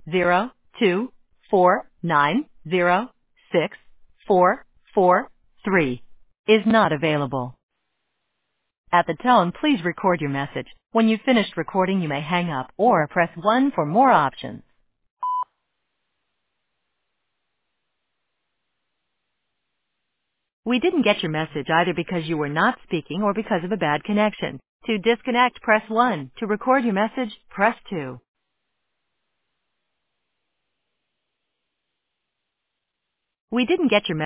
024906443 is not available. At the tone, please record your message. When you've finished recording, you may hang up or press 1 for more options. We didn't get your message either because you were not speaking or because of a bad connection. To disconnect, press 1. To record your message, press 2. We didn't get your message.